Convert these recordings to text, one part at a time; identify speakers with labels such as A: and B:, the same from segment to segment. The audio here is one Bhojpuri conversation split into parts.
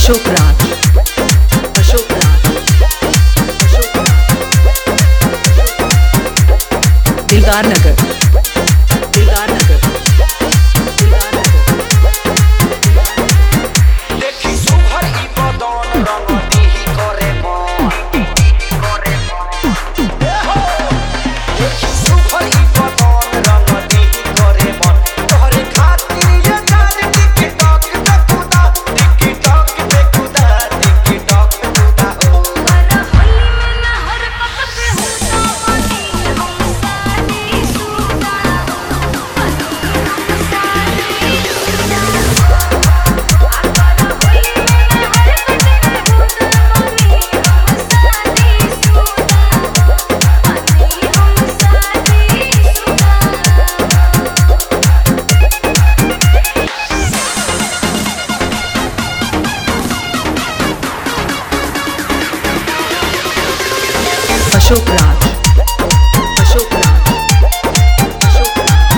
A: अशोक राज, अशोक राज, अशोक राज, दिलदार नगर, दिलदार नगर, दिलदार नगर।
B: देखी सुभर ई बदन रंग दीही करे मन करे मन देखी सुभर ई बदन रंग दीही करे मन तोहरे खातिर ये जान टिकटॉक पे खुदा टिकटॉक पे खुदा टिकटॉक पे खुदा हो
C: हर होली में ना हर वक्त पे होता पानी हम सारी सुना
A: अशोक राज, अशोक राज, अशोक राज।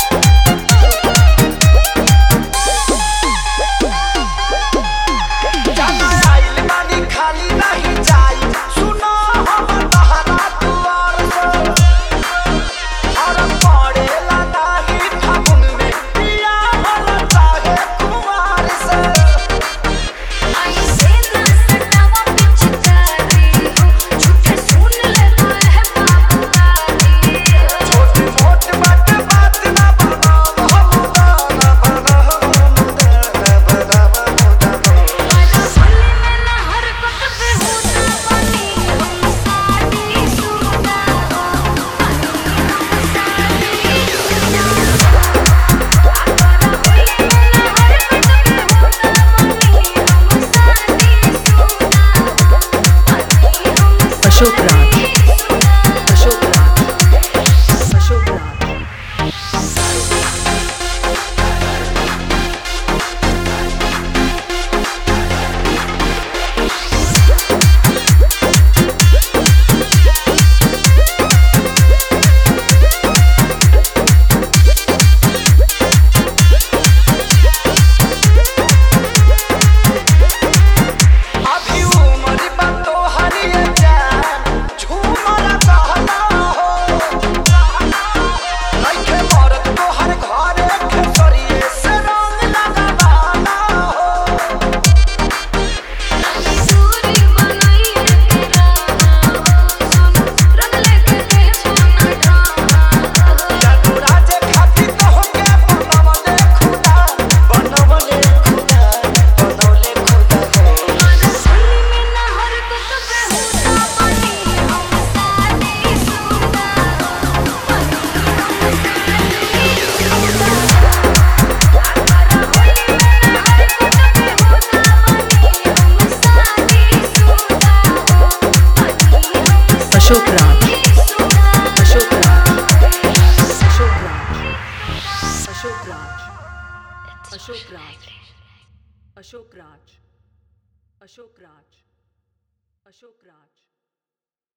B: जाना आइल बानी खाली नहीं जाई सुनो हम बहाना दुआर से हर पड़ेला नाही फागुन में पिया होला चाहे कुमार से
C: आई से ना सटावा पिचकारी हो झूठे सुन लेता है बाबूदादी
B: छोट मोट बात ना बनाओ हम गाना बनाओ
C: हर होली में ना हर वक्त पे होता पानी हम सारी सुना
A: अशोक राज, अशोक राज, अशोक राज।
B: अभी उम्र बातो हरिए जान झूमर कहना हो नइखे मरद तोहर घरे खेसरिए से रंग लगावाना हो
C: दूरी बनाई तेरा सुन रंग लेके दे सोना ड्रामा
B: जादू राजे खातिर तोहके बनवले खुदा बनवले खुदा बनवले खुदा हो
C: होली में ना हर वक्त पे होता पानी हम सारी सुना
A: अशोक राज, अशोक राज, अशोक राज, अशोक राज, अशोक राज, अशोक राज, अशोक राज, अशोक राज।